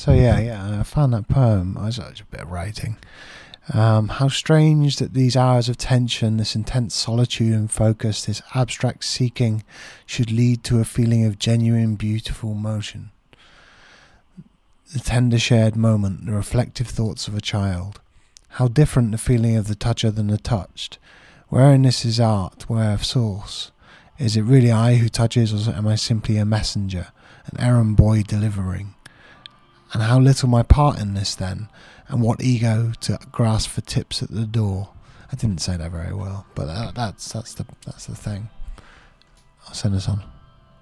I found that poem. I was a bit of writing. How strange that these hours of tension, this intense solitude and focus, this abstract seeking should lead to a feeling of genuine, beautiful motion. The tender shared moment, the reflective thoughts of a child. How different the feeling of the toucher than the touched. Wherein this is art, where source? Is it really I who touches, or am I simply a messenger, an errand boy delivering? And how little my part in this then, and what ego to grasp for tips at the door. I didn't say that very well, but that's the thing. I'll send this on.